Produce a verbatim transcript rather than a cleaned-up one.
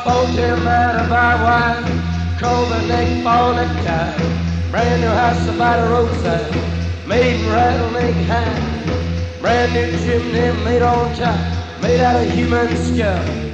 Hotel man of our wine, Cobra neck, ball necktie, brand new house by the roadside, made in rattlesnake hide, brand new chimney made on top, made out of human skull.